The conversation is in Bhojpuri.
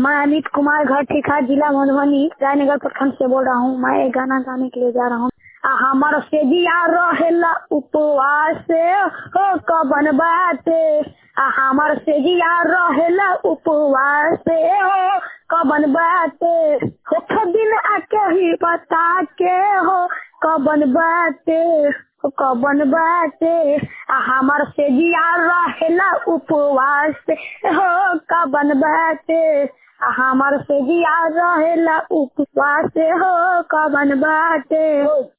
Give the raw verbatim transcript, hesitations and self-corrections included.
मैं अमित कुमार घर ठीका जिला मधुबनी रायनगर प्रखंड से बोल रहा हूँ। मैं एक गाना गाने के लिए जा रहा हूँ। हमार से जिया रहेला उपवास हो कबन बाटे, हमार से जिया रहेला उपवास हो कबन बाटे, हो दिन आके ही बता के हो कबन बाटे हो कबन बाटे, हमार से जिया रहेला उपवास हो कबन बाटे, हमार से जिया रहेला उपवास हो कबन बाटे।